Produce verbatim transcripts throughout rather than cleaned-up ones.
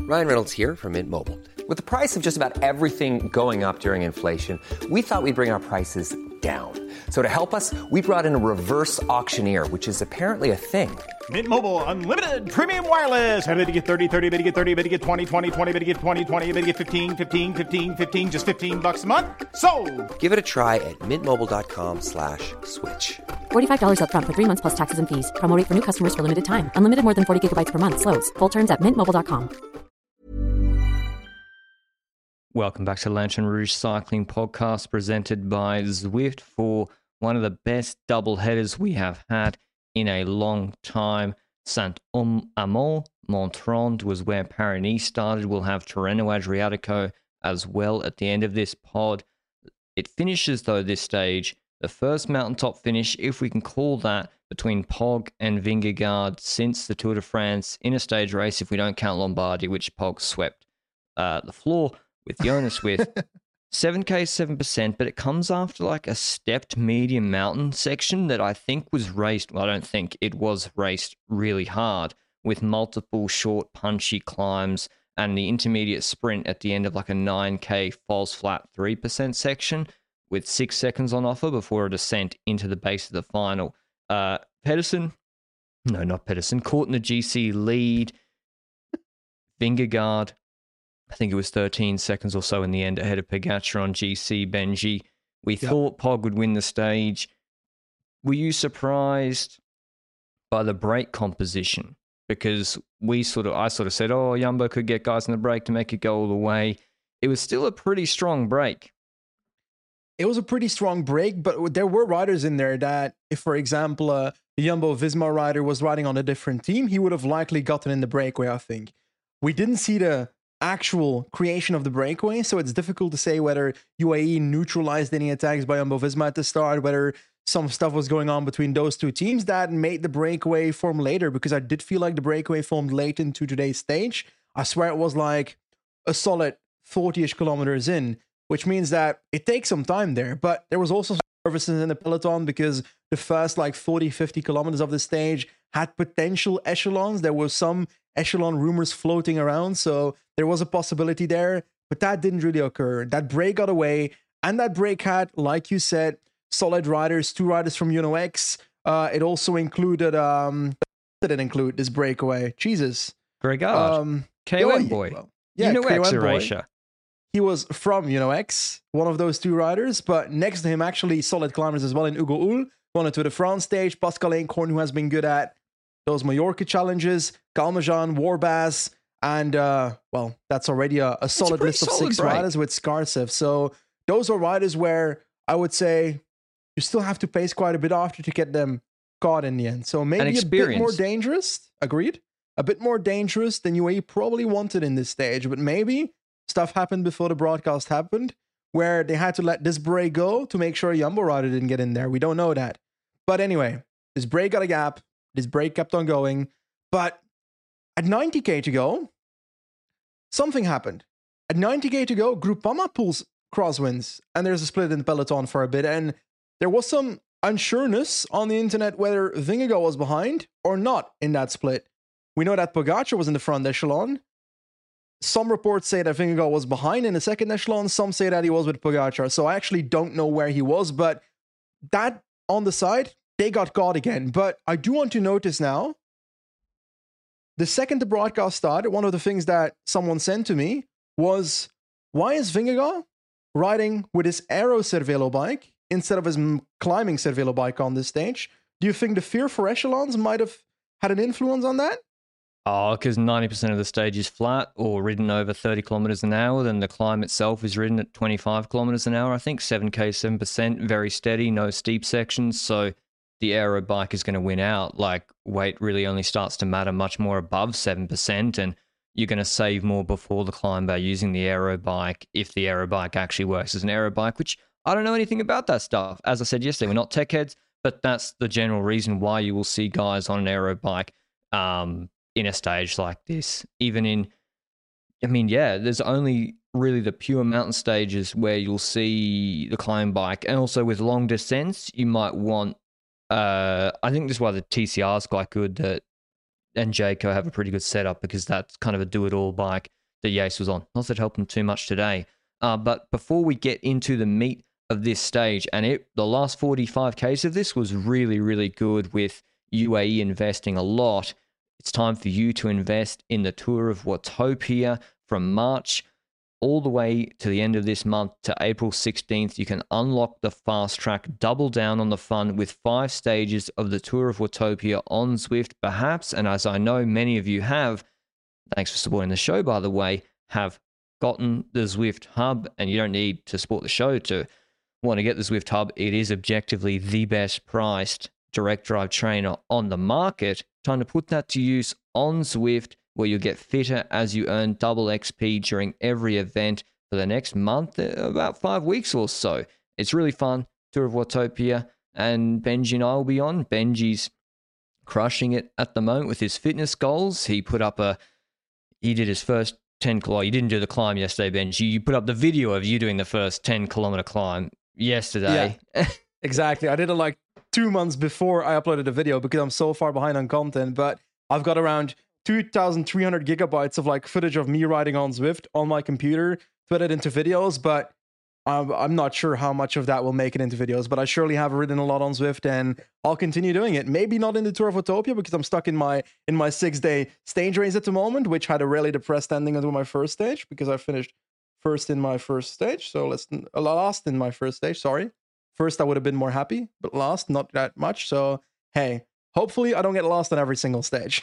Ryan Reynolds here from Mint Mobile. With the price of just about everything going up during inflation, we thought we'd bring our prices down. So to help us, we brought in a reverse auctioneer, which is apparently a thing. Mint Mobile Unlimited Premium Wireless. How to get thirty, thirty, how to get thirty, how to get twenty, twenty, twenty, how to get twenty, twenty, how to get fifteen, fifteen, fifteen, fifteen, just fifteen bucks a month? Sold! Give it a try at mintmobile.com slash switch. forty-five dollars up front for three months plus taxes and fees. Promo rate for new customers for limited time. Unlimited more than forty gigabytes per month. Slows full terms at mint mobile dot com. Welcome back to Lantern Rouge Cycling Podcast, presented by Zwift for one of the best double headers we have had in a long time. Saint-Amand, Montrond was where Paris started. We'll have Tirreno Adriatico as well at the end of this pod. It finishes, though, this stage, the first mountaintop finish, if we can call that, between Pog and Vingegaard since the Tour de France in a stage race, if we don't count Lombardy, which Pog swept uh, the floor with Jonas with. seven K, seven percent, but it comes after like a stepped medium mountain section that I think was raced, well, I don't think, it was raced really hard with multiple short punchy climbs and the intermediate sprint at the end of like a nine K false flat three percent section with six seconds on offer before a descent into the base of the final. Uh, Pedersen, no, not Pedersen, caught in the G C lead. Vingegaard, I think it was thirteen seconds or so in the end ahead of Pogacar on G C. Benji, we yep. thought Pog would win the stage. Were you surprised by the break composition? Because we sort of, I sort of said, oh, Jumbo could get guys in the break to make it go all the way. It was still a pretty strong break. It was a pretty strong break, but there were riders in there that, if, for example, uh, the Jumbo-Visma rider was riding on a different team, he would have likely gotten in the breakaway, I think. We didn't see the actual creation of the breakaway, so it's difficult to say whether U A E neutralized any attacks by Jumbo-Visma at the start, whether some stuff was going on between those two teams that made the breakaway form later, because I did feel like the breakaway formed late into today's stage. I swear it was like a solid forty-ish kilometers in, which means that it takes some time there, but there was also services in the peloton because the first like forty, fifty kilometers of the stage had potential echelons. There were some echelon rumors floating around, so there was a possibility there, but that didn't really occur. That break got away, and that break had, like you said, solid riders, two riders from Uno X. Uh, it also included, um, what did it include, this breakaway? Jesus. Gregard, um, K O M boy. Well, yeah, Uno X K O M Erasure. He was from Uno X, one of those two riders, but next to him, actually solid climbers as well in Hugo Hull, won a Tour de France stage, Pascal Eenkhoorn, who has been good at those Mallorca challenges, Calmejean, Warbaz, and, uh, well, that's already a, a solid a list of solid six break. riders with Skarsev. So those are riders where I would say you still have to pace quite a bit after to get them caught in the end. So maybe a bit more dangerous, agreed? A bit more dangerous than U A E probably wanted in this stage, but maybe stuff happened before the broadcast happened where they had to let this break go to make sure a Jumbo rider didn't get in there. We don't know that. But anyway, this break got a gap. This break kept on going. But at ninety K to go, something happened. At ninety K to go, Groupama pulls crosswinds, and there's a split in the peloton for a bit. And there was some unsureness on the internet whether Vingegaard was behind or not in that split. We know that Pogacar was in the front echelon. Some reports say that Vingegaard was behind in the second echelon. Some say that he was with Pogacar. So I actually don't know where he was, but that on the side, they got caught again. But I do want to notice now, the second the broadcast started, one of the things that someone sent to me was, why is Vingegaard riding with his Aero Cervelo bike instead of his climbing Cervelo bike on this stage? Do you think the fear for echelons might have had an influence on that? Oh, because ninety percent of the stage is flat or ridden over thirty kilometers an hour. Then the climb itself is ridden at twenty-five kilometers an hour. I think seven K, seven percent, very steady, no steep sections. So the aero bike is going to win out. Like, weight really only starts to matter much more above seven percent. And you're going to save more before the climb by using the aero bike if the aero bike actually works as an aero bike, which I don't know anything about that stuff. As I said yesterday, we're not tech heads, but that's the general reason why you will see guys on an aero bike um, in a stage like this. Even in, I mean, yeah, there's only really the pure mountain stages where you'll see the climb bike. And also with long descents, you might want, uh, I think this is why the T C R is quite good, that and Jayco have a pretty good setup because that's kind of a do-it-all bike. that Yates was on. Not that it helped him too much today. Uh, but before we get into the meat of this stage, and it the last forty-five Ks of this was really, really good with U A E investing a lot. It's time for you to invest in the Tour of Watopia from March all the way to the end of this month to April sixteenth. You can unlock the fast track, double down on the fun with five stages of the Tour of Watopia on Zwift, perhaps. And as I know many of you have, thanks for supporting the show, by the way, have gotten the Zwift Hub, and you don't need to support the show to want to get the Zwift Hub. It is objectively the best priced direct drive trainer on the market. Time to put that to use on Zwift, where you'll get fitter as you earn double X P during every event for the next month, about five weeks or so. It's really fun. Tour of Watopia, and Benji and I will be on. Benji's crushing it at the moment with his fitness goals. He put up a, he did his first ten kilometer. You didn't do the climb yesterday, Benji. You put up the video of you doing the first ten kilometer climb yesterday. Yeah, exactly. I did it like two months before I uploaded the video because I'm so far behind on content, but I've got around two thousand three hundred gigabytes of like footage of me riding on Zwift on my computer to edit into videos, but I'm, I'm not sure how much of that will make it into videos, but I surely have ridden a lot on Zwift, and I'll continue doing it. Maybe not in the Tour of Watopia because I'm stuck in my in my six-day stage race at the moment, which had a really depressed ending until my first stage because I finished first in my first stage, so let's uh, last in my first stage, sorry. First, I would have been more happy, but last, not that much. So, hey, hopefully I don't get lost on every single stage.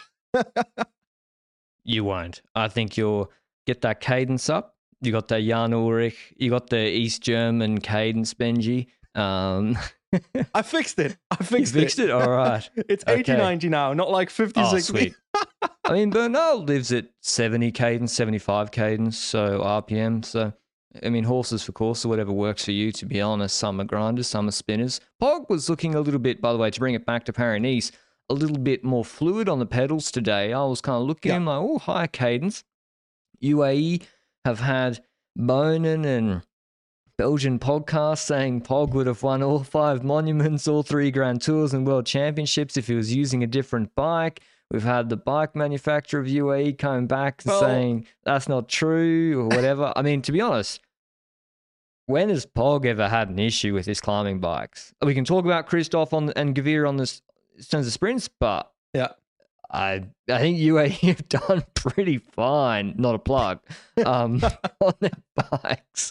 You won't. I think you'll get that cadence up. You got the Jan Ullrich. You got the East German cadence, Benji. Um, I fixed it. I fixed, you fixed it. it? All right. It's eighty, okay. ninety now, not like fifty, oh, sixty. Sweet. I mean, Bernal lives at seventy cadence, seventy-five cadence, so R P M. So, I mean, horses for course or whatever works for you, to be honest. Some are grinders, some are spinners. Pog was looking a little bit, by the way, to bring it back to Paris-Nice, a little bit more fluid on the pedals today. I was kind of looking yeah. at him like, oh, higher cadence. U A E have had Bonin and Belgian podcasts saying Pog would have won all five monuments, all three Grand Tours and World Championships if he was using a different bike. We've had the bike manufacturer of U A E coming back and well, saying that's not true or whatever. I mean, to be honest, when has Pog ever had an issue with his climbing bikes? We can talk about Christoph on and Gavir on this in terms of sprints, but yeah, I I think U A E have done pretty fine. Not a plug um, on their bikes.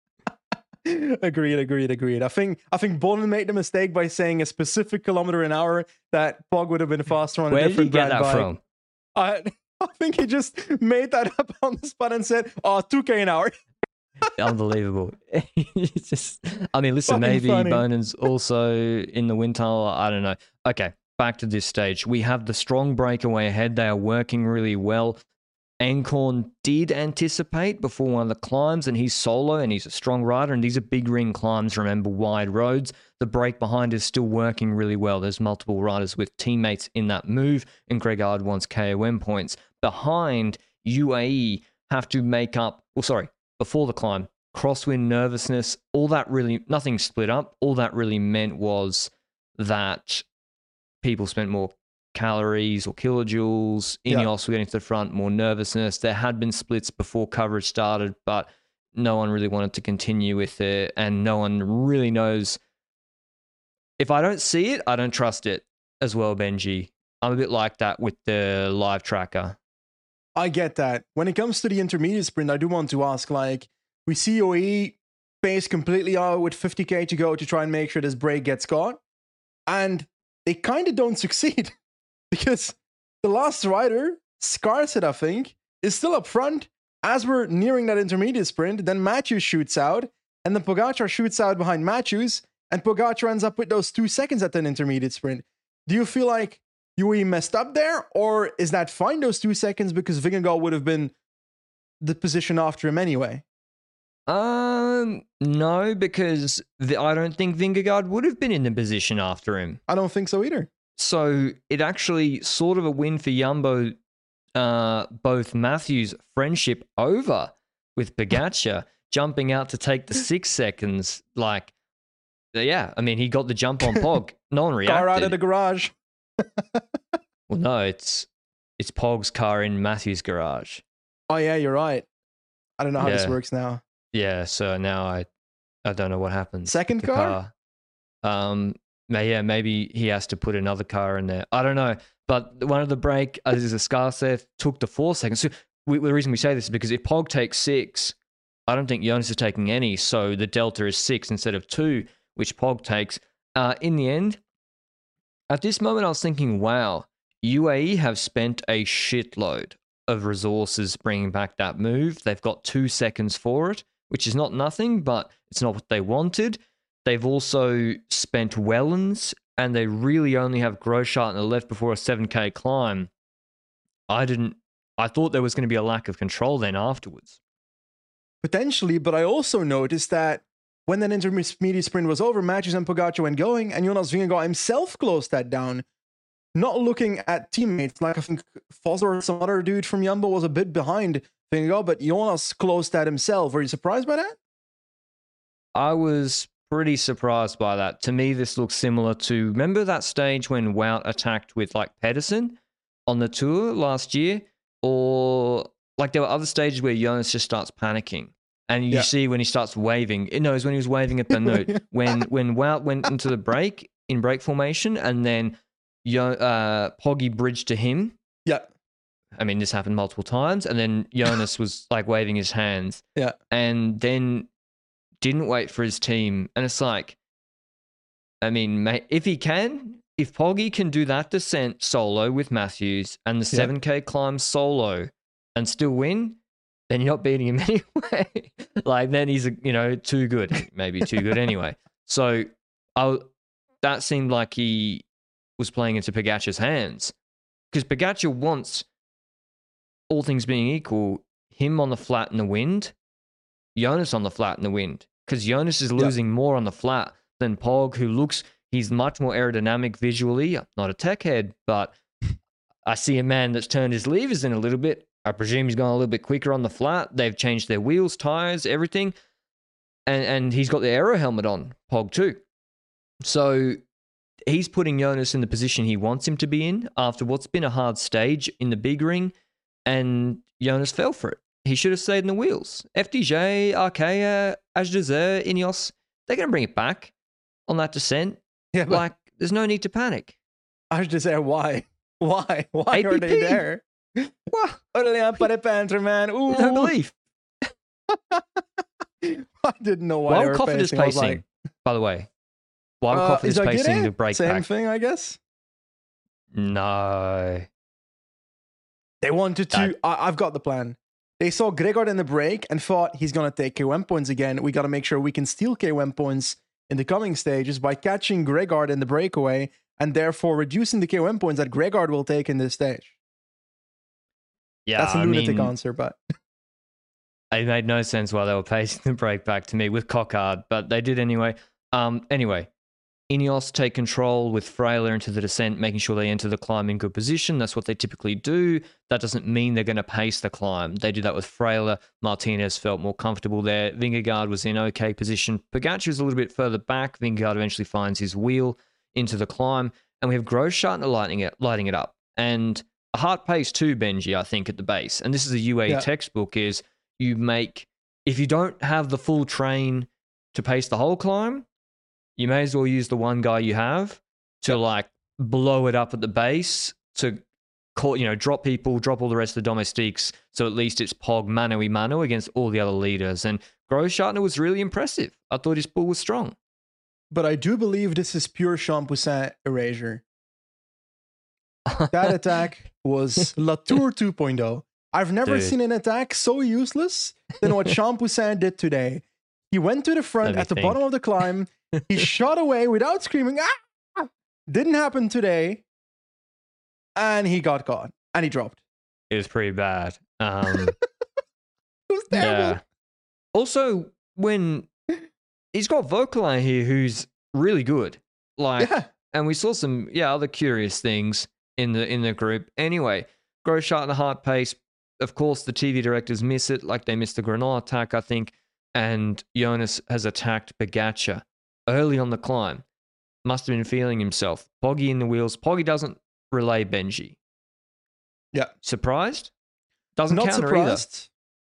Agreed, agreed, agreed. I think I think Bonin made the mistake by saying a specific kilometer an hour that Pog would have been faster on Where a different brand bike. Where did you get that from? I, I think he just made that up on the spot and said, "Oh, two K an hour." Unbelievable. It's just, I mean, listen, Fucking maybe funny. Bonin's also in the wind tunnel. I don't know. Okay, back to this stage. We have the strong breakaway ahead. They are working really well. Ancorn did anticipate before one of the climbs, and he's solo, and he's a strong rider, and these are big ring climbs, remember, wide roads. The break behind is still working really well. There's multiple riders with teammates in that move, and Greg Ard wants K O M points. Behind, U A E have to make up, well, sorry, before the climb, crosswind nervousness, all that really, nothing split up. All that really meant was that people spent more calories or kilojoules. Ineos yeah. were getting to the front, more nervousness. There had been splits before coverage started, but no one really wanted to continue with it, and no one really knows. If I don't see it, I don't trust it as well, Benji. I'm a bit like that with the live tracker. I get that. When it comes to the intermediate sprint, I do want to ask, like, we see U A E pace completely out with fifty K to go to try and make sure this break gets caught, and they kind of don't succeed. Because the last rider, Scarset, I think, is still up front as we're nearing that intermediate sprint. Then Matthews shoots out, and then Pogacar shoots out behind Matthews, and Pogacar ends up with those two seconds at an intermediate sprint. Do you feel like U A E messed up there, or is that fine, those two seconds, because Vingegaard would have been the position after him anyway? Um, no, because the, I don't think Vingegaard would have been in the position after him. I don't think so either. So it actually sort of a win for Jumbo, uh, both Matthews' friendship over with Pogacar, jumping out to take the six seconds. Like, yeah, I mean, he got the jump on Pog. No one reacted. Car out of the garage. Well, no, it's it's Pog's car in Matthews' garage. Oh, yeah, you're right. I don't know how yeah. this works now. Yeah, so now I I don't know what happens. Second car? car? Um, yeah, maybe he has to put another car in there. I don't know. But one of the break, as a Scar said, took the four seconds. So we, the reason we say this is because if Pog takes six, I don't think Jonas is taking any. So the delta is six instead of two, which Pog takes. Uh, in the end, at this moment, I was thinking, wow, U A E have spent a shitload of resources bringing back that move. They've got two seconds for it, which is not nothing, but it's not what they wanted. They've also spent Wellens, and they really only have Grosjean left before a seven K climb. I didn't. I thought there was going to be a lack of control then afterwards. Potentially, but I also noticed that when that intermediate sprint was over, Matthews and Pogacar went going, and Jonas Vingegaard himself closed that down, not looking at teammates. Like I think Foster or some other dude from Jumbo was a bit behind Vingegaard, but Jonas closed that himself. Were you surprised by that? I was pretty surprised by that. To me, this looks similar to, remember that stage when Wout attacked with like Pedersen on the Tour last year? Or like there were other stages where Jonas just starts panicking. And you yeah. see when he starts waving, no, it was when he was waving at Benoit. when when Wout went into the break, in break formation, and then uh, Poggy bridged to him. Yeah. I mean, this happened multiple times. And then Jonas was like waving his hands. Yeah. And then didn't wait for his team. And it's like, I mean, if he can, if Poggy can do that descent solo with Matthews and the yeah. seven K climb solo and still win, then you're not beating him anyway. Like, then he's, you know, too good. Maybe too good anyway. So I, that seemed like he was playing into Pogacar's hands. Because Pogacar wants, all things being equal, him on the flat in the wind, Jonas on the flat in the wind. Because Jonas is losing yep. more on the flat than Pog, who looks, he's much more aerodynamic visually. I'm not a tech head, but I see a man that's turned his levers in a little bit. I presume he's gone a little bit quicker on the flat. They've changed their wheels, tires, everything. And and he's got the aero helmet on, Pog too. So he's putting Jonas in the position he wants him to be in after what's been a hard stage in the big ring. And Jonas fell for it. He should have stayed in the wheels. F D J, Arkea, Ajdazer, Ineos, they're going to bring it back on that descent. Yeah, but like, there's no need to panic. Ajdazer, why? Why? Why A P P? Are they there? What? Man. Ooh. No belief. I didn't know why While they were Coffin is pacing, like, by the way. While uh, Coffin is, is pacing the break Same back. thing, I guess? No. They wanted to... That... I, I've got the plan. They saw Gregor in the break and thought he's going to take K O M points again. We got to make sure we can steal K O M points in the coming stages by catching Gregor in the breakaway and therefore reducing the K O M points that Gregor will take in this stage. Yeah, that's a lunatic I mean, answer, but it made no sense why they were pacing the break back to me with Cockard, but they did anyway. Um, anyway, Ineos take control with Freyler into the descent, making sure they enter the climb in good position. That's what they typically do. That doesn't mean they're going to pace the climb. They do that with Freyler. Martinez felt more comfortable there. Vingegaard was in okay position. Pogacar was a little bit further back. Vingegaard eventually finds his wheel into the climb, and we have Grosjean lighting it, lighting it up. And a hard pace too, Benji, I think, at the base. And this is a U A E yeah. textbook, is you make, if you don't have the full train to pace the whole climb, you may as well use the one guy you have to yep. like blow it up at the base to call, you know, drop people, drop all the rest of the domestiques. So at least it's Pog mano y mano against all the other leaders. And Grosjean was really impressive. I thought his pull was strong. But I do believe this is pure Champoussin erasure. That attack was Latour two point oh. I've never Dude. seen an attack so useless than what Champoussin did today. He went to the front at the think. bottom of the climb. He shot away without screaming. Ah! Didn't happen today. And he got caught. And he dropped. It was pretty bad. Um, it was terrible. Yeah. Also, when he's got Vauquelin here, who's really good. Like, yeah. And we saw some, yeah, other curious things in the in the group. Anyway, Grosjean at a hard pace. Of course, the T V directors miss it, like they missed the Grenade attack, I think. And Jonas has attacked Pogacar early on the climb. Must have been feeling himself. Poggy in the wheels. Poggy doesn't relay Benji. Yeah. Surprised? Doesn't Not counter surprised.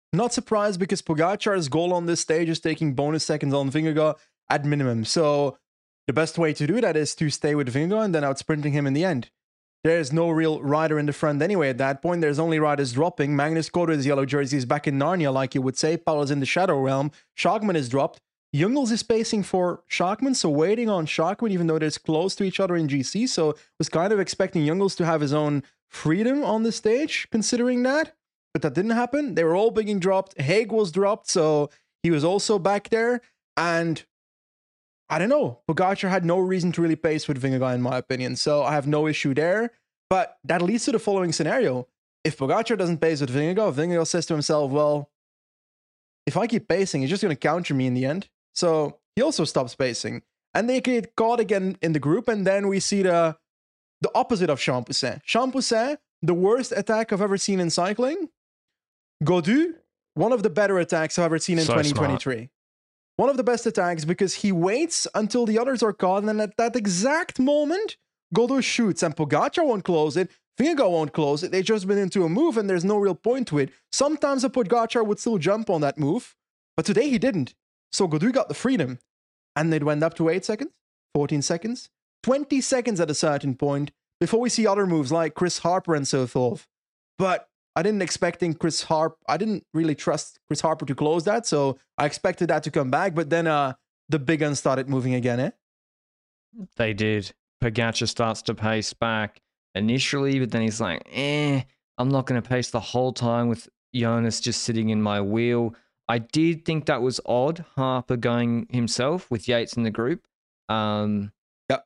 Not surprised because Pogacar's goal on this stage is taking bonus seconds on Vingegaard at minimum. So the best way to do that is to stay with Vingegaard and then out sprinting him in the end. There's no real rider in the front anyway at that point. There's only riders dropping. Magnus Korda's yellow jersey is back in Narnia, like you would say. Paula's in the Shadow Realm. Schachmann is dropped. Jungels is pacing for Schachmann, so waiting on Schachmann, even though they're close to each other in G C. So was kind of expecting Jungels to have his own freedom on the stage, considering that. But that didn't happen. They were all being dropped. Haig was dropped, so he was also back there. And I don't know. Pogacar had no reason to really pace with Vingegaard, in my opinion. So I have no issue there. But that leads to the following scenario. If Pogacar doesn't pace with Vingegaard, Vingegaard says to himself, well, if I keep pacing, he's just going to counter me in the end. So he also stops pacing. And they get caught again in the group. And then we see the, the opposite of Champoussin. Champoussin, the worst attack I've ever seen in cycling. Gaudu, one of the better attacks I've ever seen in so twenty twenty-three. Smart. One of the best attacks because he waits until the others are caught, and then at that exact moment, Gaudu shoots, and Pogacar won't close it, Vingegaard won't close it, they just been into a move, and there's no real point to it. Sometimes a Pogacar would still jump on that move, but today he didn't. So Gaudu got the freedom, and it went up to eight seconds, fourteen seconds, twenty seconds at a certain point, before we see other moves like Chris Harper and so forth. But I didn't expecting Chris Harper. I didn't really trust Chris Harper to close that, so I expected that to come back. But then uh, the big guns started moving again, eh? They did. Pogacar starts to pace back initially, but then he's like, eh, I'm not going to pace the whole time with Jonas just sitting in my wheel. I did think that was odd, Harper going himself with Yates in the group. Um, yep.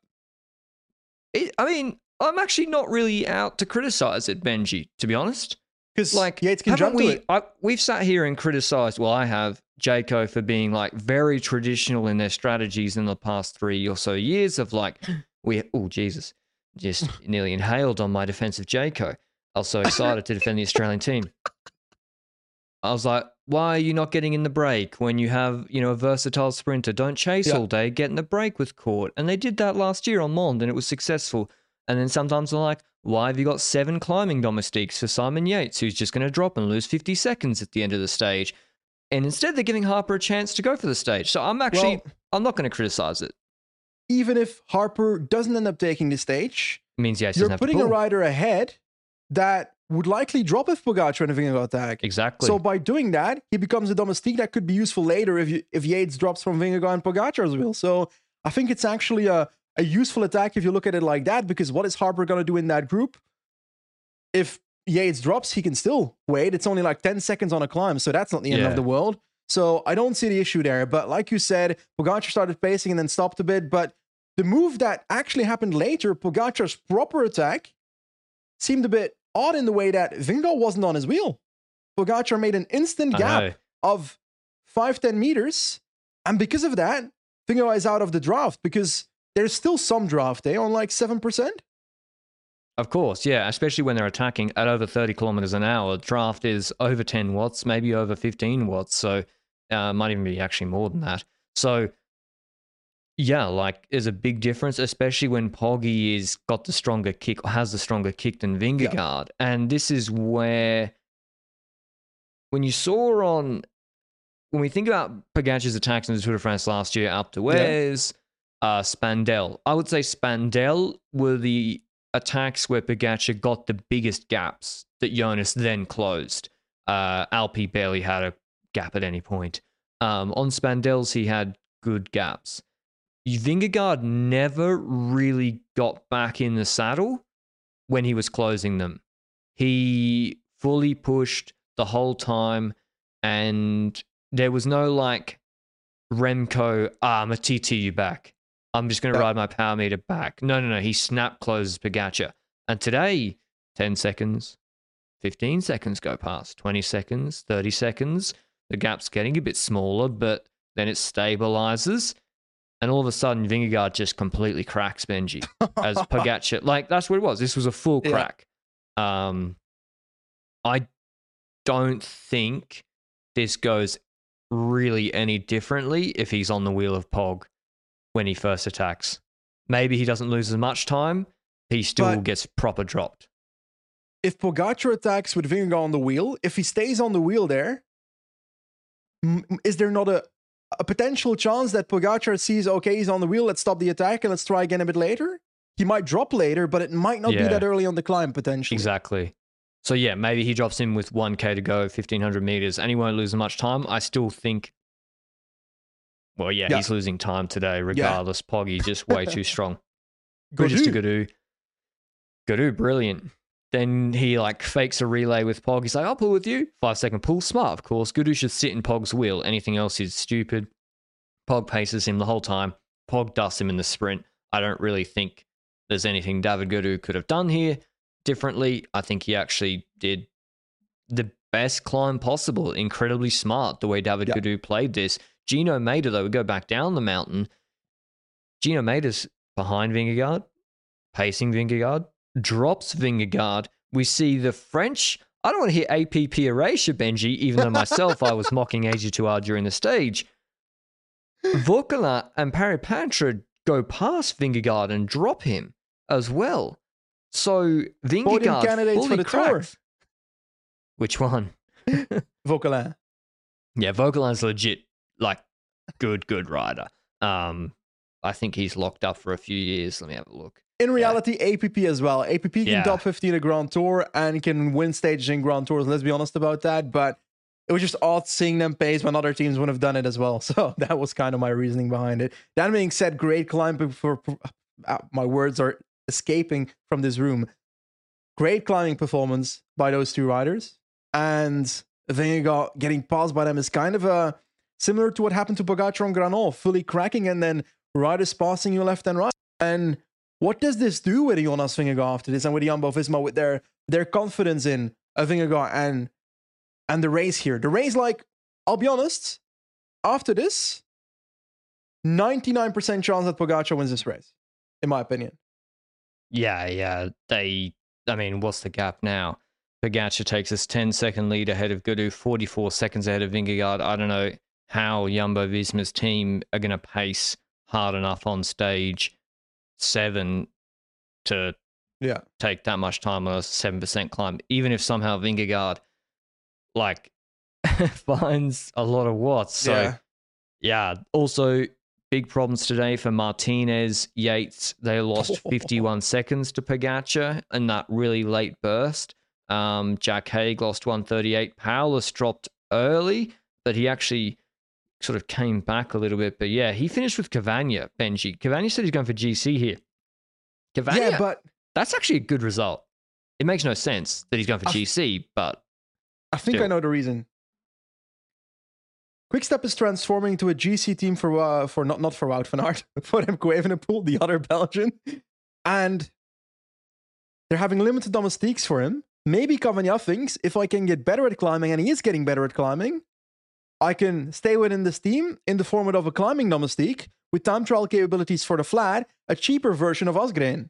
It, I mean, I'm actually not really out to criticize it, Benji, to be honest. Because like, Yates can jump we, to it. I, we've sat here and criticized, well, I have, Jayco for being like very traditional in their strategies in the past three or so years of like, we, oh, Jesus, just nearly inhaled on my defensive Jayco. I was so excited to defend the Australian team. I was like, why are you not getting in the break when you have, you know, a versatile sprinter? Don't chase yeah. all day, get in the break with Court. And they did that last year on Mond and it was successful. And then sometimes they're like, why have you got seven climbing domestiques for Simon Yates, who's just going to drop and lose fifty seconds at the end of the stage? And instead, they're giving Harper a chance to go for the stage. So I'm actually, well, I'm not going to criticize it. Even if Harper doesn't end up taking the stage, it means Yates you're doesn't have putting to a rider ahead that would likely drop if Pogacar and Vingegaard attack. Exactly. So by doing that, he becomes a domestique that could be useful later if you, if Yates drops from Vingegaard and Pogacar's wheel. So I think it's actually a, a useful attack if you look at it like that, because what is Harper going to do in that group? If Yates drops, he can still wait. It's only like ten seconds on a climb, so that's not the end yeah. of the world. So I don't see the issue there. But like you said, Pogacar started pacing and then stopped a bit. But the move that actually happened later, Pogacar's proper attack, seemed a bit odd in the way that Vingegaard wasn't on his wheel. Pogacar made an instant gap of five to ten meters. And because of that, Vingegaard is out of the draft because there's still some draft, eh? On like seven percent? Of course, yeah, especially when they're attacking at over thirty kilometers an hour. Draft is over ten watts, maybe over fifteen watts, so uh, might even be actually more than that. So, yeah, like, there's a big difference, especially when Poggy is got the stronger kick, or has the stronger kick than Vingegaard. Yeah. And this is where, when you saw on, when we think about Pogacar's attacks in the Tour de France last year, Alpe d'Huez, yeah. uh, Spandel, I would say Spandel were the attacks where Pogacar got the biggest gaps that Jonas then closed. Uh, Alpe barely had a gap at any point. Um, on Spandel's, he had good gaps. Vingegaard never really got back in the saddle when he was closing them. He fully pushed the whole time, and there was no like, Remco, ah, I'm a T T you back. I'm just going to ride my power meter back. No, no, no. He snap closes Pogacar. And today, ten seconds, fifteen seconds go past, twenty seconds, thirty seconds. The gap's getting a bit smaller, but then it stabilizes. And all of a sudden, Vingegaard just completely cracks Benji as Pogacar. Like, that's what it was. This was a full crack. Yeah. Um, I don't think this goes really any differently if he's on the wheel of Pog when he first attacks. Maybe he doesn't lose as much time. He still but gets proper dropped. If Pogacar attacks with Vingegaard on the wheel, if he stays on the wheel there, is there not a, a potential chance that Pogačar sees, okay, he's on the wheel, let's stop the attack and let's try again a bit later? He might drop later, but it might not yeah. be that early on the climb, potentially. Exactly. So yeah, maybe he drops in with one K to go, fifteen hundred meters, and he won't lose much time. I still think, well, yeah, yeah. he's losing time today, regardless. Yeah. Poggy, just way too strong. Bridges to Gaudu. Gaudu, brilliant. Then he like fakes a relay with Pog. He's like, I'll pull with you. Five second pull. Smart, of course. Gaudu should sit in Pog's wheel. Anything else is stupid. Pog paces him the whole time. Pog dusts him in the sprint. I don't really think there's anything David Gaudu could have done here differently. I think he actually did the best climb possible. Incredibly smart the way David yep. Gaudu played this. Gino Mader, though, we go back down the mountain. Gino Mader's behind Vingegaard, pacing Vingegaard, drops Vingegaard. We see the French. I don't want to hear A P P erasure, Benji, even though myself I was mocking A G two R during the stage. Vauquelin and Paripatra go past Vingegaard and drop him as well. So Vingegaard candidates fully for the cracked. Tour. Which one? Vauquelin. Yeah, Vauquelin's legit, like, good, good rider. Um, I think he's locked up for a few years. Let me have a look. In reality, yeah. A P P as well. A P P can yeah. top fifteen a Grand Tour and can win stages in Grand Tours. Let's be honest about that. But it was just odd seeing them pace when other teams would have done it as well. So that was kind of my reasoning behind it. That being said, great climbing for, for uh, my words are escaping from this room. Great climbing performance by those two riders. And Vingegaard getting passed by them is kind of a similar to what happened to Pogačar on Granon, fully cracking and then riders passing you left and right. And what does this do with Jonas Vingegaard after this and with Jumbo-Visma with their their confidence in uh, Vingegaard and and the race here? The race, like, I'll be honest, after this, ninety-nine percent chance that Pogačar wins this race, in my opinion. Yeah, yeah. They, I mean, what's the gap now? Pogačar takes us ten second lead ahead of Gaudu, forty-four seconds ahead of Vingegaard. I don't know how Jumbo-Visma's team are going to pace hard enough on stage seven to yeah. take that much time on a seven percent climb, even if somehow Vingegaard like finds a lot of watts. So yeah. yeah, also big problems today for Martinez, Yates. They lost fifty-one seconds to Pogačar in that really late burst. Um, Jack Haig lost one thirty-eight. Paulus dropped early, but he actually sort of came back a little bit. But yeah, he finished with Cavagna, Benji. Cavagna said he's going for G C here. Cavagna, yeah, but that's actually a good result. It makes no sense that he's going for I G C, th- but I think still. I know the reason. Quickstep is transforming to a G C team for uh, for not not for Wout van Aert, for Remco Evenepoel, the other Belgian, and they're having limited domestiques for him. Maybe Cavagna thinks, if I can get better at climbing, and he is getting better at climbing, I can stay within this team in the format of a climbing domestique with time trial capabilities for the flat, a cheaper version of Asgreen.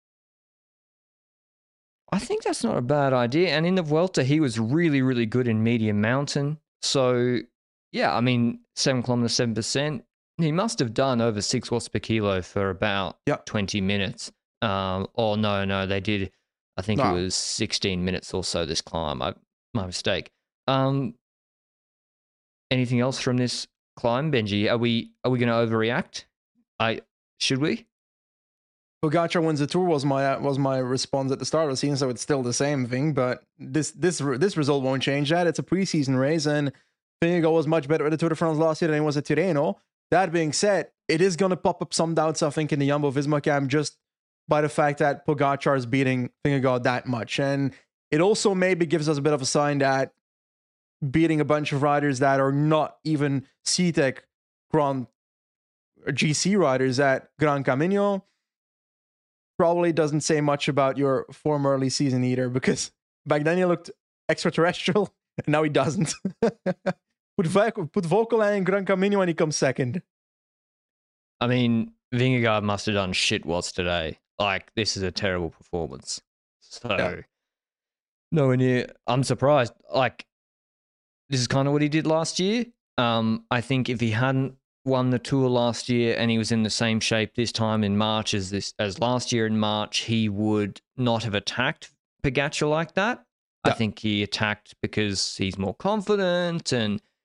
I think that's not a bad idea. And in the Vuelta, he was really, really good in medium mountain. So, yeah, I mean, seven kilometers, seven percent. He must have done over six watts per kilo for about yep. twenty minutes. Um, oh, no, no, they did. I think no. it was sixteen minutes or so this climb. I, my mistake. Um, anything else from this climb, Benji? Are we are we going to overreact? I should we? Pogačar wins the Tour was my was my response at the start of the season, so it's still the same thing. But this this this result won't change that. It's a preseason race, and Vingegaard was much better at the Tour de France last year than he was at Tirreno. That being said, it is going to pop up some doubts, I think, in the Jumbo-Visma camp just by the fact that Pogačar is beating Vingegaard that much. And it also maybe gives us a bit of a sign that beating a bunch of riders that are not even C T E C Grand G C riders at Gran Camino probably doesn't say much about your former early season either, because back then he looked extraterrestrial and now he doesn't. Put, put Vauquelin in Gran Camino and he comes second. I mean, Vingegaard must have done shit watts today. Like, this is a terrible performance. So, yeah. nowhere near. I'm surprised. Like, this is kind of what he did last year. Um, I think if he hadn't won the Tour last year and he was in the same shape this time in March as this as last year in March, he would not have attacked Pogačar like that. Yeah. I think he attacked because he's more confident and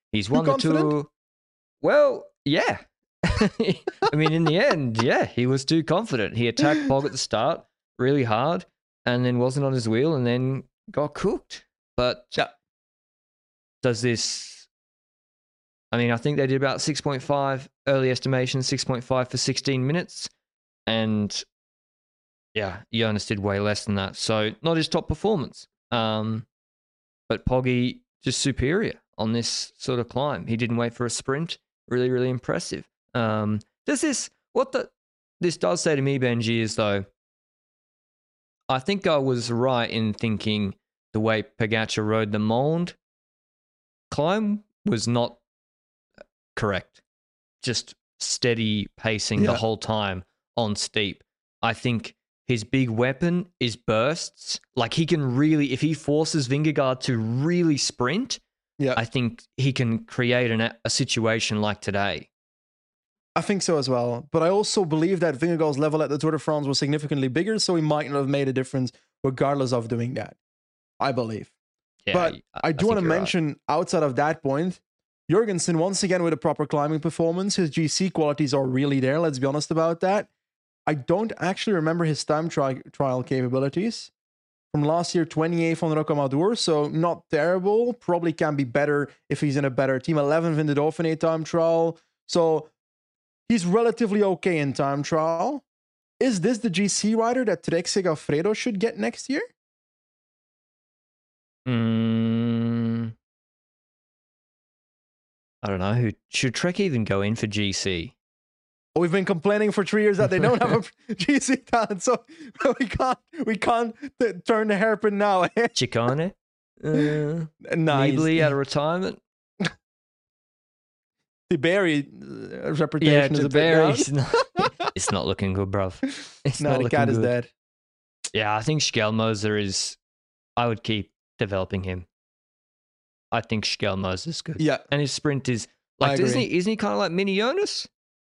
He's Too won the confident? Tour. Well, yeah. I mean, in the end, yeah, he was too confident. He attacked Pog at the start really hard and then wasn't on his wheel and then got cooked. But Yeah. does this... I mean, I think they did about six point five, early estimation, six point five for sixteen minutes. And yeah, Jonas did way less than that. So not his top performance. Um, but Poggy just superior on this sort of climb. He didn't wait for a sprint. Really, really impressive. Um, does this, what the, this does say to me, Benji, is though, I think I was right in thinking the way Pogačar rode the Monde climb was not correct. Just steady pacing Yeah. the whole time on steep. I think his big weapon is bursts. Like he can really, if he forces Vingegaard to really sprint, Yeah. I think he can create an, a situation like today. I think so as well. But I also believe that Vingegaard's level at the Tour de France was significantly bigger, so he might not have made a difference regardless of doing that. I believe. Yeah, but I, I do I want to think you're right. mention, outside of that point, Jorgensen, once again, with a proper climbing performance, his G C qualities are really there. Let's be honest about that. I don't actually remember his time tri- trial capabilities. From last year, twenty-eighth on Rocamadour, so not terrible. Probably can be better if he's in a better team. eleventh in the Dauphiné time trial. So he's relatively okay in time trial. Is this the G C rider that Trek Segafredo should get next year? Mm, I don't know. Who should Trek even go in for G C? We've been complaining for three years that they don't have a G C talent, so we can't we can't th- turn the hairpin now. Ciccone? Uh, Nah, he's- Nibali out of retirement? the Barry uh, reputation Yeah, is to a bit down. It's not, it's not looking good, bruv. It's Nah, not the looking cat is good. dead. Yeah, I think Schelmoser is... I would keep developing him. I think Schelmoser is good. Yeah, And his sprint is... I like, isn't agree. he, isn't he kind of like mini Jonas?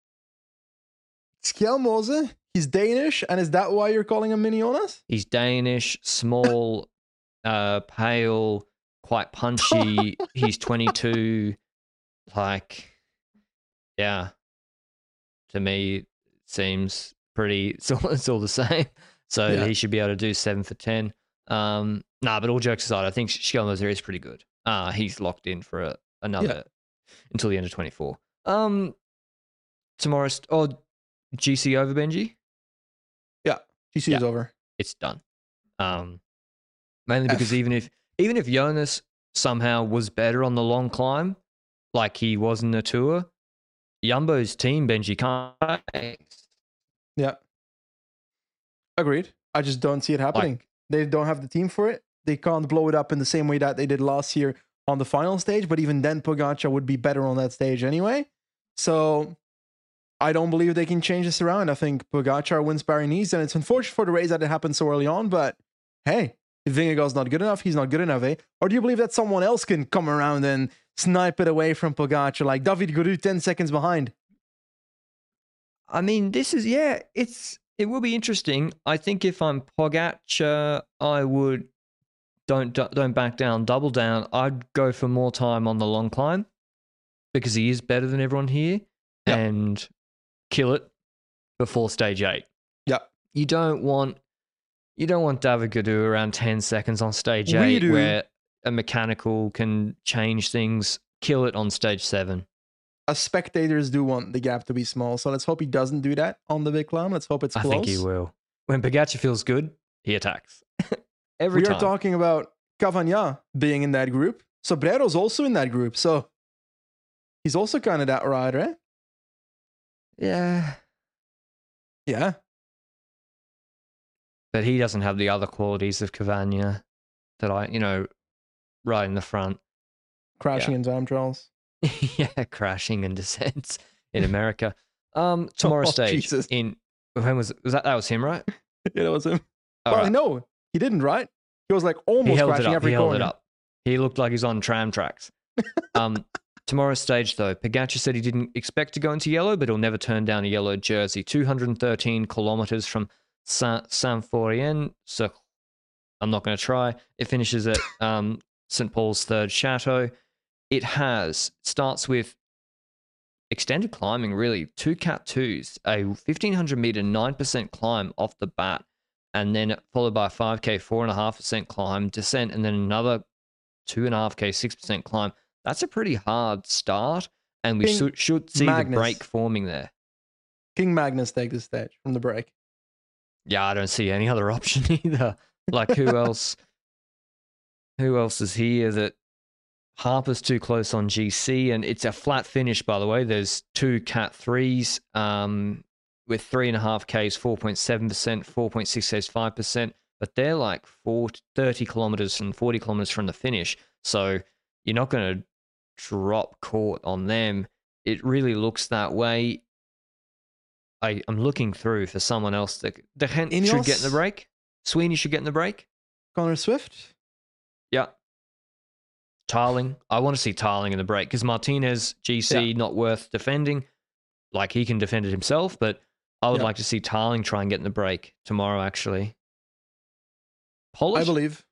Skjelmose, he's Danish, and is that why you're calling him Mini Jonas? He's Danish, small, uh, pale, quite punchy. He's twenty-two. Like, yeah. To me, it seems pretty... It's all, it's all the same. So Yeah. he should be able to do seven for ten. Um, nah, but all jokes aside, I think Schelmoser is pretty good. Uh, he's locked in for a, another... until the end of twenty-four. Um, tomorrow's... Oh, G C over, Benji? Yeah, G C is Yeah. over. It's done. Um, mainly because F. even if even if Jonas somehow was better on the long climb, like he was in the Tour, Jumbo's team, Benji, can't... Yeah. Agreed. I just don't see it happening. They don't have the team for it. They can't blow it up in the same way that they did last year on the final stage, but even then Pogačar would be better on that stage anyway. So I don't believe they can change this around. I think Pogačar wins Paris-Nice, and it's unfortunate for the race that it happened so early on, but hey, if Vingegaard's not good enough, he's not good enough, eh? Or do you believe that someone else can come around and snipe it away from Pogačar, like David Gaudu ten seconds behind? I mean, this is, yeah, it's it will be interesting. I think if I'm Pogačar, I would don't don't back down, double down. I'd go for more time on the long climb because he is better than everyone here, Yeah. and kill it before stage eight. Yeah. You don't want you don't want David Gaudu around ten seconds on stage We eight do. where a mechanical can change things. Kill it on stage seven. As spectators do want the gap to be small, so let's hope he doesn't do that on the big climb. Let's hope it's I close. think he will. When Pogačar feels good, he attacks. Every we time. are talking about Cavagna being in that group. Sobrero's also in that group, so he's also kind of that rider, eh? Yeah. Yeah. But he doesn't have the other qualities of Cavagna that I, you know, right in the front. Crashing Yeah. in time trials. Yeah, crashing and descents in America. Um, tomorrow's Oh, stage Jesus. in when was was that? That was him, right? Yeah, that was him. All well, right. no, he didn't, right? He was like He almost held it crashing up. every He held corner. it up. He looked like he's on tram tracks. Um, tomorrow's stage though, Pogačar said he didn't expect to go into yellow, but he'll never turn down a yellow jersey. two hundred thirteen kilometers from Saint Symphorien. So I'm not going to try. It finishes at um, Saint Paul's Third Chateau. it has, starts with extended climbing, really. Two Cat twos, a fifteen hundred meter, nine percent climb off the bat, and then followed by a five K, four point five percent climb, descent, and then another two point five K, six percent climb. That's a pretty hard start, and we King should, should see Magnus. the break forming there. King Magnus take the stage from the break. Yeah, I don't see any other option either. Like, who else? Who else is here that Harper's too close on G C, and it's a flat finish, by the way. There's two Cat threes um, with three and a half Ks, four point seven percent, four point six Ks, five percent, but they're like four, thirty kilometers and forty kilometers from the finish. So you're not going to drop court on them. It really looks that way. I, I'm looking through for someone else that the Hent should get in the break. Sweeney should get in the break. Connor Swift? Yeah. Tarling. I want to see Tarling in the break because Martinez, G C, yeah. not worth defending. Like, he can defend it himself, but I would yeah. like to see Tarling try and get in the break tomorrow, actually. Pollard? I believe.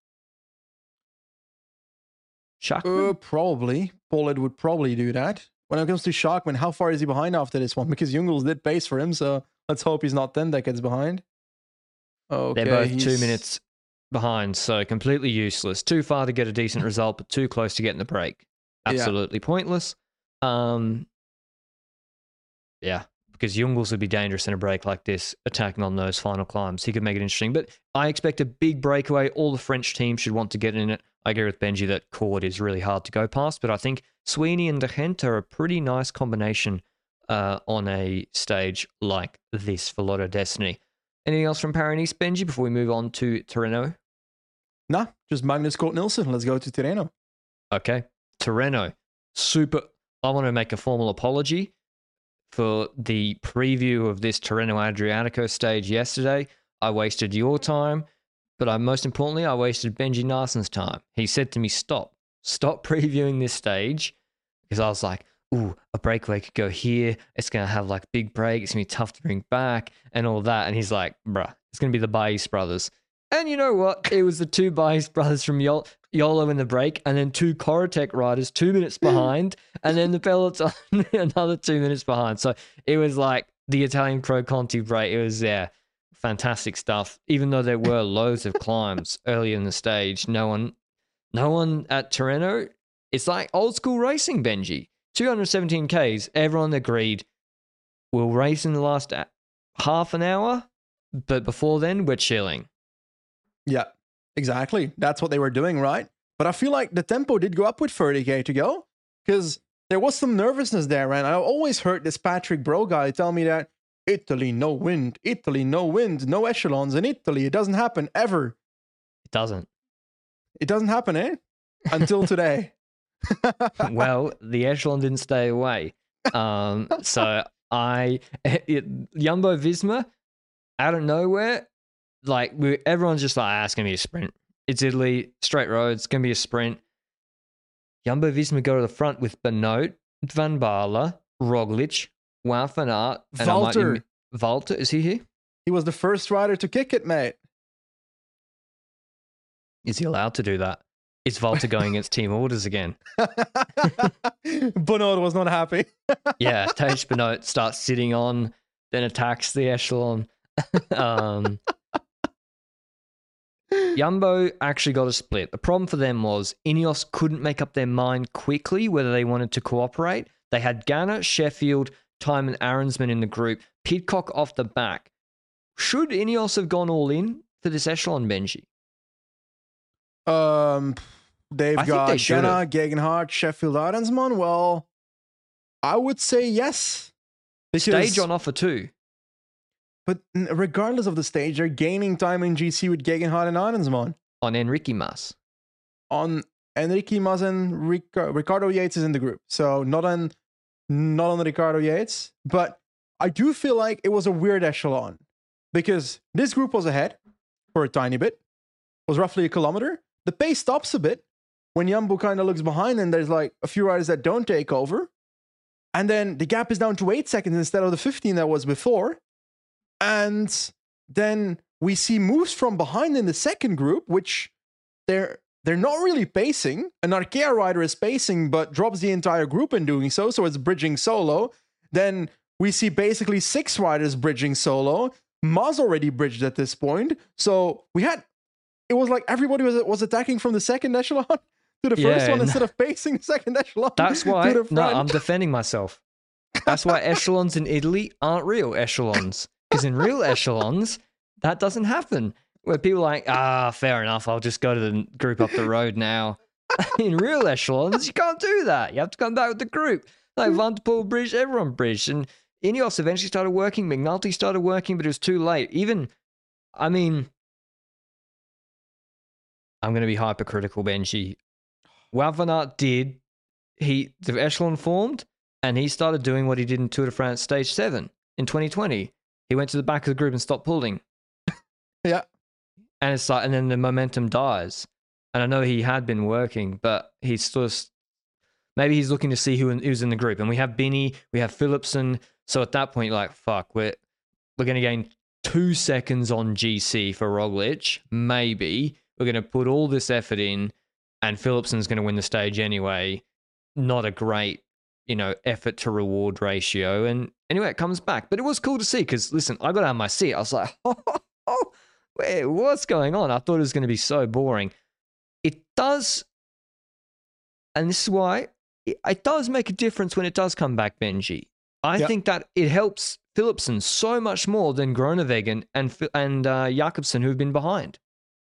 Schachman? Uh, probably. Pollard would probably do that. When it comes to Schachman, how far is he behind after this one? Because Jungels did pace for him, so let's hope he's not ten decades behind. Okay, they're both he's... two minutes behind, so completely useless. Too far to get a decent result, but too close to getting the break. Absolutely yeah. pointless. Um, yeah, because Jungels would be dangerous in a break like this, attacking on those final climbs. He could make it interesting, but I expect a big breakaway. All the French teams should want to get in it. I agree with Benji that Cord is really hard to go past, but I think Sweeney and De Gent are a pretty nice combination uh, on a stage like this for Lotto Destiny. Anything else from Paris-Nice, Benji, before we move on to Tirreno? Nah, just Magnus Cort Nielsen. Let's go to Tirreno. Okay, Tirreno. Super. I want to make a formal apology for the preview of this Tirreno Adriatico stage yesterday. I wasted your time, but I, most importantly, I wasted Benji Narson's time. He said to me, stop, stop previewing this stage, because I was like, ooh, a breakaway could go here. It's going to have like big break. It's going to be tough to bring back and all that. And he's like, bruh, it's going to be the Baez brothers. And you know what? It was the two Baez brothers from Yolo, Yolo in the break, and then two Corotec riders two minutes behind, and then the peloton another two minutes behind. So it was like the Italian Pro Conti break. It was, yeah, fantastic stuff. Even though there were loads of climbs early in the stage, no one, no one at Tirreno. It's like old school racing, Benji. two hundred seventeen Ks, everyone agreed we'll race in the last half an hour, but before then, we're chilling. Yeah, exactly. That's what they were doing, right? But I feel like the tempo did go up with thirty K to go, because there was some nervousness there, and I always heard this Patrick Bro guy tell me that Italy, no wind, Italy, no wind, no echelons in Italy. It doesn't happen ever. It doesn't. It doesn't happen, eh? Until today. Well, the echelon didn't stay away. Um, so I, it, Jumbo Visma, out of nowhere, like we, everyone's just like, ah, it's going to be a sprint. It's Italy, straight roads, it's going to be a sprint. Jumbo Visma go to the front with Benoit, Van Baarle, Roglic, Wout van Aert, and Valter. Valter, is he here? He was the first rider to kick it, mate. Is he allowed to do that? Is Valter going against team orders again? Benoit was not happy. Yeah, Tej Benoit starts sitting on, then attacks the echelon. um, Jumbo actually got a split. The problem for them was Ineos couldn't make up their mind quickly whether they wanted to cooperate. They had Ganna, Sheffield, Thymen Arensman in the group, Pidcock off the back. Should Ineos have gone all in for this echelon, Benji? Um, they've I got they Ganna, Gegenhardt, Sheffield, Arensman. Well, I would say yes. Stage on offer too. But regardless of the stage, they're gaining time in G C with Gegenhardt and Arensman. On Enrique Mas. On Enrique Mas and Ric- Ricardo Yates is in the group. So not on, not on Ricardo Yates. But I do feel like it was a weird echelon. Because this group was ahead for a tiny bit. It was roughly a kilometer. The pace stops a bit when Jumbo kind of looks behind and there's like a few riders that don't take over. And then the gap is down to eight seconds instead of the fifteen that was before. And then we see moves from behind in the second group, which they're they're not really pacing. An Arkea rider is pacing, but drops the entire group in doing so, so it's bridging solo. Then we see basically six riders bridging solo. Maz already bridged at this point. So we had, it was like everybody was, was attacking from the second echelon to the yeah, first one no, instead of pacing the second echelon. That's why, no, I'm defending myself. That's why echelons in Italy aren't real echelons. Because in real echelons, that doesn't happen. Where people are like, ah, fair enough, I'll just go to the group up the road now. In real echelons, you can't do that. You have to come back with the group. Like Van der Poel bridged, everyone bridged. And Ineos eventually started working, McNulty started working, but it was too late. Even, I mean, I'm going to be hypercritical, Benji. Wout van Aert did, he, the echelon formed, and he started doing what he did in Tour de France Stage seven in twenty twenty. He went to the back of the group and stopped pulling. Yeah. And it's like, and then the momentum dies. And I know he had been working, but he's sort of, maybe he's looking to see who who's in the group. And we have Binny, we have Philipsen. So at that point, you're like, fuck, we're we're going to gain two seconds on G C for Roglic. Maybe we're going to put all this effort in, and Philipsen's going to win the stage anyway. Not a great, you know, effort to reward ratio. And anyway, it comes back. But it was cool to see because, listen, I got out of my seat. I was like, oh, oh, oh. Wait, what's going on? I thought it was going to be so boring. It does, and this is why, it, it does make a difference when it does come back, Benji. I yep. think that it helps Philipsen so much more than Groenewegen and and uh, Jakobsen, who've been behind.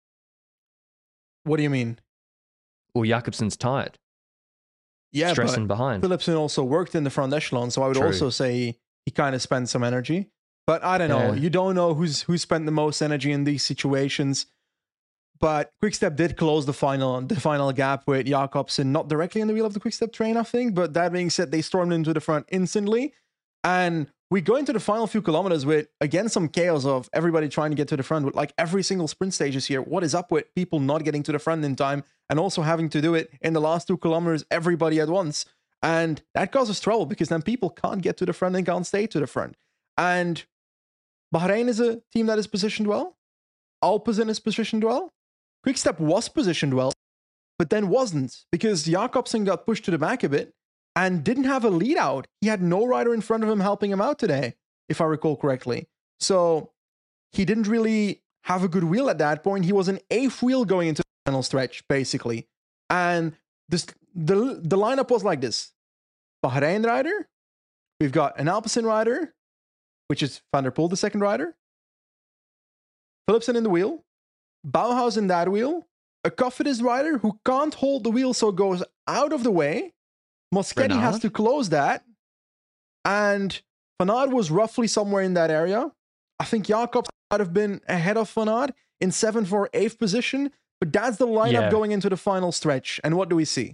What do you mean? Well, Jakobsen's tired. Yeah, stressing but behind. Philipsen also worked in the front echelon, so I would True. also say he, he kind of spent some energy. But I don't know. Yeah. You don't know who's who spent the most energy in these situations. But Quickstep did close the final the final gap with Jakobsen, not directly in the wheel of the Quickstep train, I think. But that being said, they stormed into the front instantly. And we go into the final few kilometers with, again, some chaos of everybody trying to get to the front with like every single sprint stages here. What is up with people not getting to the front in time and also having to do it in the last two kilometers, everybody at once? And that causes trouble because then people can't get to the front and can't stay to the front. And Bahrain is a team that is positioned well. Alpecin is positioned well. Quickstep was positioned well, but then wasn't because Jakobsen got pushed to the back a bit and didn't have a lead out. He had no rider in front of him helping him out today, if I recall correctly. So he didn't really have a good wheel at that point. He was an eighth wheel going into the final stretch, basically. And this the, the lineup was like this. Bahrain rider. We've got an Alpecin rider, which is Van der Poel, the second rider. Philipsen in the wheel. Bauhaus in that wheel. A Cofidis rider who can't hold the wheel, so goes out of the way. Moschetti Bernard. has to close that. And Van Aert was roughly somewhere in that area. I think Jakobs might have been ahead of Van Aert in seventh or eighth position. But that's the lineup Yeah. going into the final stretch. And what do we see?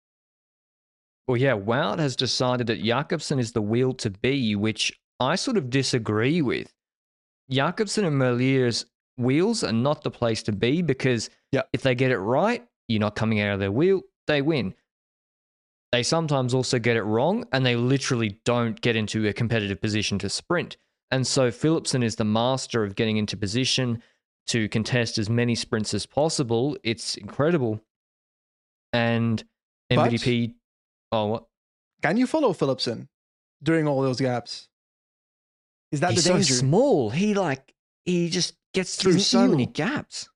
Well, yeah, Wout has decided that Jakobsen is the wheel to be, which I sort of disagree with. Jakobsen and Merlier's wheels are not the place to be because yeah. if they get it right, you're not coming out of their wheel, they win. They sometimes also get it wrong and they literally don't get into a competitive position to sprint. And so Philipsen is the master of getting into position to contest as many sprints as possible. It's incredible. And M V D P... But oh, what? Can you follow Philipsen during all those gaps? Is that He's the danger? so small. He like he just gets through He's an so eel. many gaps.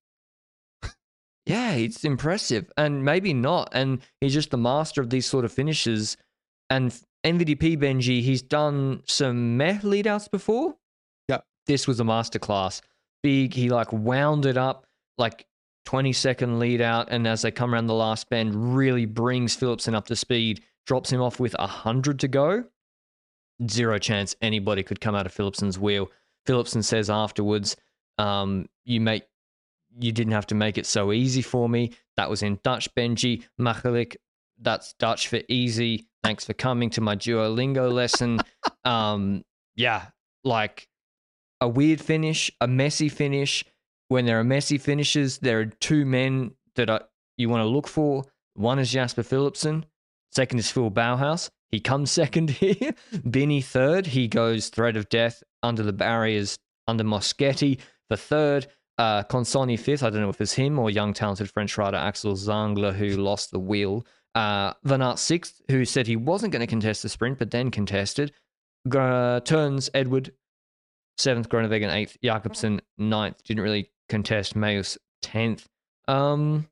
Yeah, it's impressive. And maybe not. And he's just the master of these sort of finishes. And M V D P Benji, he's done some meh lead-outs before. Yeah. This was a masterclass. Big, he like wound it up, like twenty second lead-out. And as they come around the last bend, really brings Philipsen up to speed, drops him off with one hundred to go. Zero chance anybody could come out of Philipsen's wheel. Philipsen says afterwards, um, you make you didn't have to make it so easy for me. That was in Dutch, Benji. Machalik, that's Dutch for easy. Thanks for coming to my Duolingo lesson. um, yeah, like a weird finish, a messy finish. When there are messy finishes, there are two men that are, you want to look for. One is Jasper Philipsen. Second is Phil Bauhaus. He comes second here. Binny third. He goes threat of death under the barriers under Moschetti for third. Uh, Consoni fifth. I don't know if it's him or young talented French rider Axel Zangler who lost the wheel. Uh, Van Aert sixth, who said he wasn't going to contest the sprint, but then contested. Uh, Turns Edward seventh, Groenewegen eighth, Jakobsen ninth. Didn't really contest. Mayus tenth. Um,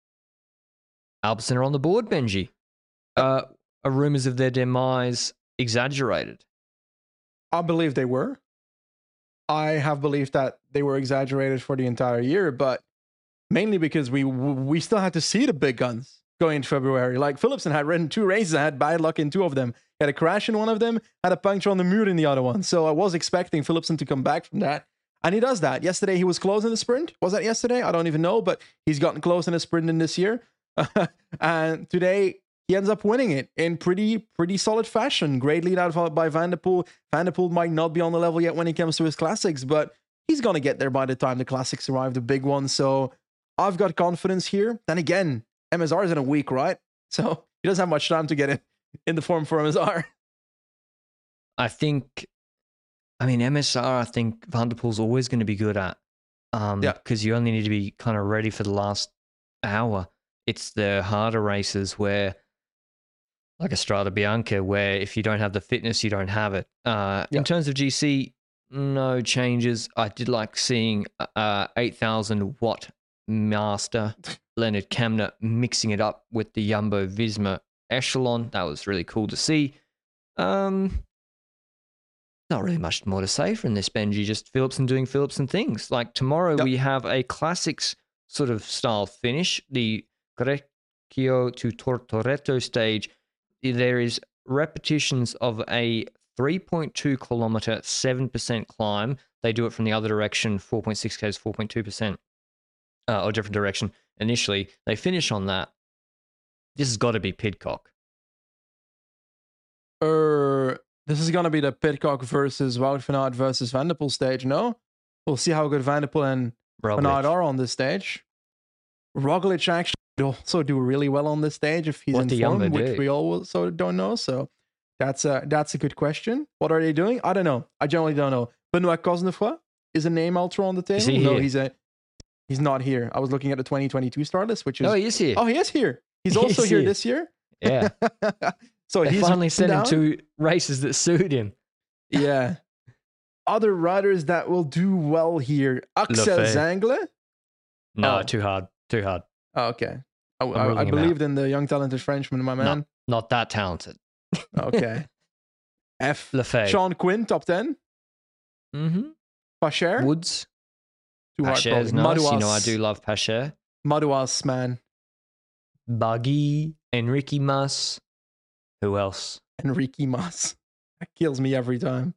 Alpecin are on the board, Benji. Uh, are rumors of their demise exaggerated? I believe they were. I have believed that they were exaggerated for the entire year, but mainly because we we still had to see the big guns going into February. Like Philipsen had ridden two races, I had bad luck in two of them. He had a crash in one of them, had a puncture on the Muur in the other one. So I was expecting Philipsen to come back from that. And he does that. Yesterday he was close in the sprint. Was that yesterday? I don't even know, but he's gotten close in the sprint in this year. And today he ends up winning it in pretty pretty solid fashion. Great lead out by Van der Poel. Van der Poel might not be on the level yet when it comes to his classics, but he's going to get there by the time the classics arrive, the big one. So I've got confidence here. Then again, M S R is in a week, right? So he doesn't have much time to get in, in the form for M S R. I think, I mean, M S R, I think Van der Poel's always going to be good at. Um, yeah. Because you only need to be kind of ready for the last hour. It's the harder races where, like a Strada Bianca, where if you don't have the fitness, you don't have it. Uh, yeah. In terms of G C, no changes. I did like seeing uh, eight thousand watt master Leonard Kamna mixing it up with the Jumbo Visma Echelon. That was really cool to see. Um, not really much more to say from this, Benji. Just Philipsen doing Philipsen things. Like tomorrow, yep. we have a classics sort of style finish, the Grecchio to Tortoreto stage. There is repetitions of a three point two kilometer, seven percent climb. They do it from the other direction, four point six Ks, four point two percent, uh, or different direction. Initially, they finish on that. This has got to be Pidcock. Uh, this is going to be the Pidcock versus Wout van Aert versus Van der Poel stage, no? We'll see how good Van der Poel and Roglic. Van Aert are on this stage. Roglic actually also do really well on this stage if he's what in form, which we also don't know. So that's a, that's a good question. What are they doing? I don't know. I generally don't know. Benoit Cosnefroy is a name I'll throw on the table. Is he no, here? he's a he's not here. I was looking at the twenty twenty-two star list, which is oh, he is here. Oh, he is here. He's also he's here, here this year. Yeah. So they he's finally sent down. him to races that suit him. Yeah. Other riders that will do well here. Axel Zangler. No, oh. too hard. Too hard. Oh, okay. I, I, I believed out. in the young talented Frenchman, my man. Not, not that talented. Okay. F. Lefebvre. Sean Quinn, top ten. Mm-hmm. Pacher. Woods. Too hard. Pacher's nice. Madouas. You know, I do love Pacher. Madouas, man. Buggy. Enrique Mas. Who else? Enrique Mas. That kills me every time.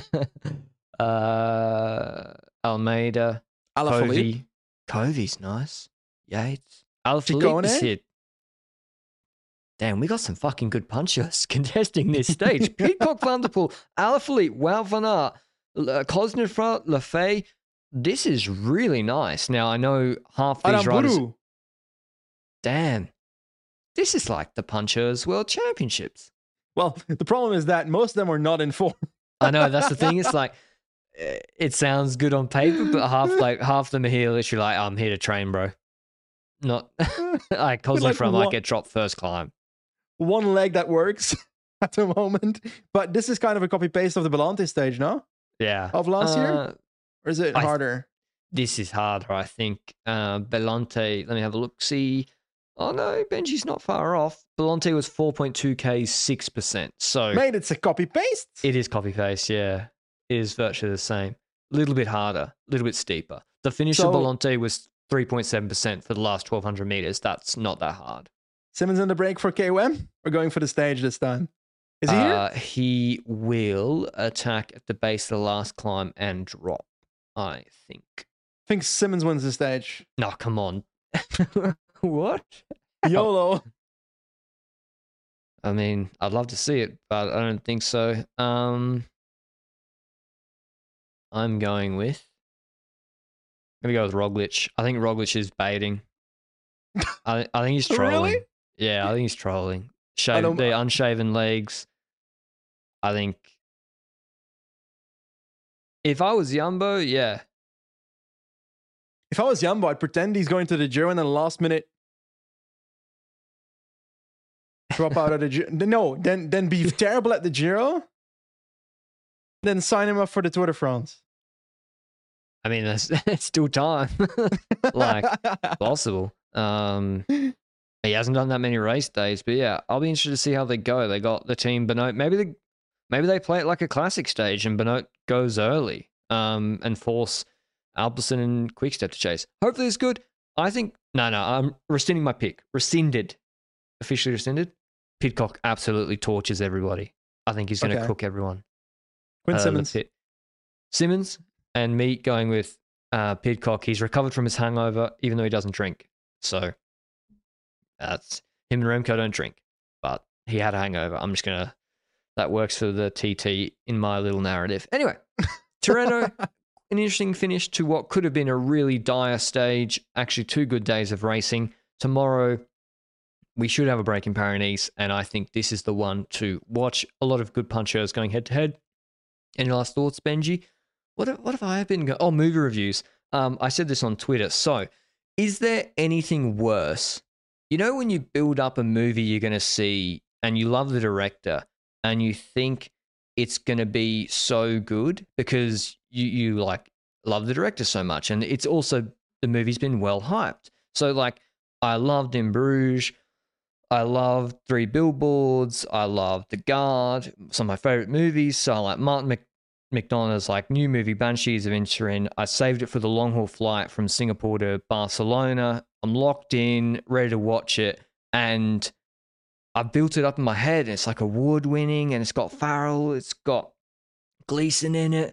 uh, Almeida. Alaphilippe. Covey's nice. Yates. Alaphilippe hit. Damn, we got some fucking good punchers contesting this stage. Pidcock, Van der Poel, Alaphilippe, Wout van Aert, Cosnefroy, Lefebvre. This is really nice. Now, I know half these Aramburu. riders... Damn. This is like the Punchers World Championships. Well, the problem is that most of them are not in form. I know, that's the thing. It's like, it sounds good on paper, but half like half them are here literally like, I'm here to train, bro. Not like Cosnefroy like might get dropped first climb. One leg that works at the moment. But this is kind of a copy-paste of the Belante stage, no? Yeah. Of last uh, year? Or is it I harder? Th- this is harder, I think. Uh, Belante, let me have a look. See. Oh, no, Benji's not far off. Belante was four point two K, six percent. So, mate, it's a copy-paste. It is copy-paste, yeah. It is virtually the same. A little bit harder, a little bit steeper. The finish so, of Belante was three point seven percent for the last twelve hundred meters. That's not that hard. Simmons in the break for K O M? We're going for the stage this time. Is he uh, here? He will attack at the base of the last climb and drop, I think. I think Simmons wins the stage. No, come on. What? YOLO. I mean, I'd love to see it, but I don't think so. Um, I'm going with... I'm going to go with Roglic. I think Roglic is baiting. I, I think he's trolling. Really? Yeah, I think he's trolling. Shave, the unshaven legs. I think... If I was Jumbo, yeah. if I was Jumbo, I'd pretend he's going to the Giro and then last minute drop out of the Giro. No, then then be terrible at the Giro, then sign him up for the Tour de France. I mean, that's, that's still time. Like, possible. Um, he hasn't done that many race days, but yeah, I'll be interested to see how they go. They got the team Benoit. Maybe they, maybe they play it like a classic stage and Benoit goes early um, and force Alpecin and Quickstep to chase. Hopefully it's good. I think, no, no, I'm rescinding my pick. Rescinded. Officially rescinded. Pidcock absolutely torches everybody. I think he's going to okay. cook everyone. Quinn uh, Simmons. Simmons and me going with uh, Pidcock. He's recovered from his hangover, even though he doesn't drink. So that's him and Remco don't drink, but he had a hangover. I'm just going to, that works for the T T in my little narrative. Anyway, Tirreno, an interesting finish to what could have been a really dire stage. Actually, two good days of racing. Tomorrow, we should have a break in Paris-Nice, and I think this is the one to watch. A lot of good punchers going head-to-head. Any last thoughts, Benji? What have, what have I been going... Oh, movie reviews. Um, I said this on Twitter. So, is there anything worse? You know when you build up a movie you're going to see, and you love the director, and you think it's going to be so good because you, you, like, love the director so much, and it's also... The movie's been well hyped. So, like, I loved In Bruges... I love Three Billboards. I love The Guard. Some of my favorite movies. So I like Martin Mc- McDonough's like new movie Banshees of Inisherin. I saved it for the long haul flight from Singapore to Barcelona. I'm locked in, ready to watch it, and I built it up in my head. And it's like award winning, and it's got Farrell, it's got Gleeson in it,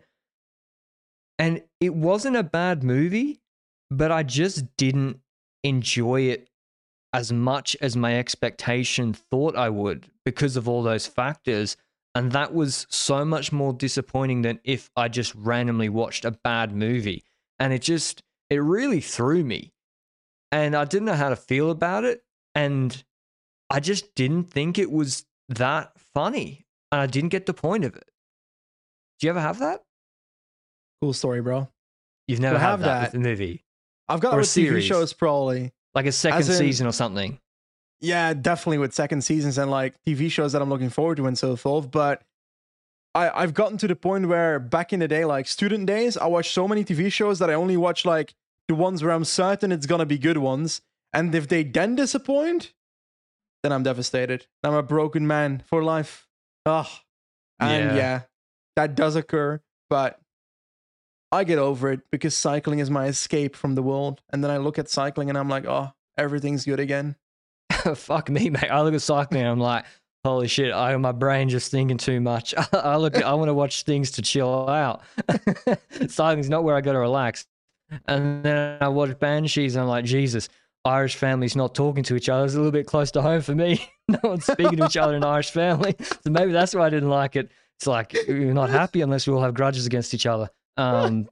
and it wasn't a bad movie, but I just didn't enjoy it as much as my expectation thought I would because of all those factors. And that was so much more disappointing than if I just randomly watched a bad movie. And it just, it really threw me. And I didn't know how to feel about it. And I just didn't think it was that funny. And I didn't get the point of it. Do you ever have that? Cool story, bro. You've never had that, that with a movie? I've got it with T V shows, probably. Like a second in, season or something. Yeah, definitely with second seasons and like T V shows that I'm looking forward to and so forth. But I, I've gotten to the point where back in the day, like student days, I watched so many T V shows that I only watch like the ones where I'm certain it's going to be good ones. And if they then disappoint, then I'm devastated. I'm a broken man for life. Ugh. And yeah, yeah that does occur. But I get over it because cycling is my escape from the world. And then I look at cycling and I'm like, oh, everything's good again. Fuck me, mate. I look at cycling and I'm like, holy shit, I, my brain just thinking too much. I look at, I want to watch things to chill out. Cycling's not where I go to relax. And then I watch Banshees and I'm like, Jesus, Irish families not talking to each other is a little bit close to home for me. No one's speaking to each other in an Irish family. So maybe that's why I didn't like it. It's like, we're not happy unless we all have grudges against each other. Um,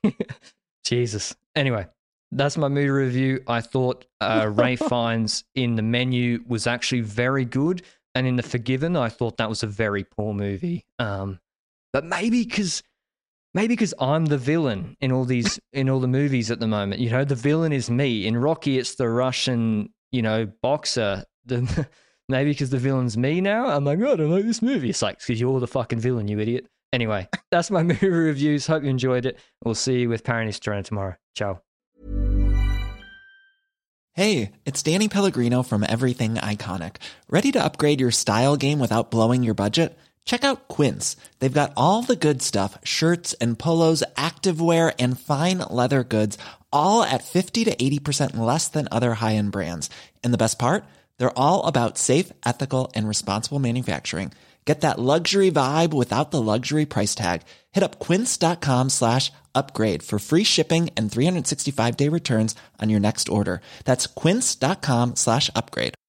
Jesus. Anyway, that's my movie review. I thought uh, Ray Fiennes in The Menu was actually very good, and in The Forgiven, I thought that was a very poor movie. Um, but maybe because maybe because I'm the villain in all these in all the movies at the moment. You know, the villain is me. In Rocky, it's the Russian, you know, boxer. The maybe because the villain's me now. I'm like, oh, I don't like this movie. It's like because you're the fucking villain, you idiot. Anyway, that's my movie reviews. Hope you enjoyed it. We'll see you with Paris-Nice tomorrow. Ciao. Hey, it's Danny Pellegrino from Everything Iconic. Ready to upgrade your style game without blowing your budget? Check out Quince. They've got all the good stuff, shirts and polos, activewear, and fine leather goods, all at fifty to eighty percent less than other high-end brands. And the best part? They're all about safe, ethical, and responsible manufacturing. Get that luxury vibe without the luxury price tag. Hit up quince.com slash upgrade for free shipping and three sixty-five day returns on your next order. That's quince.com slash upgrade.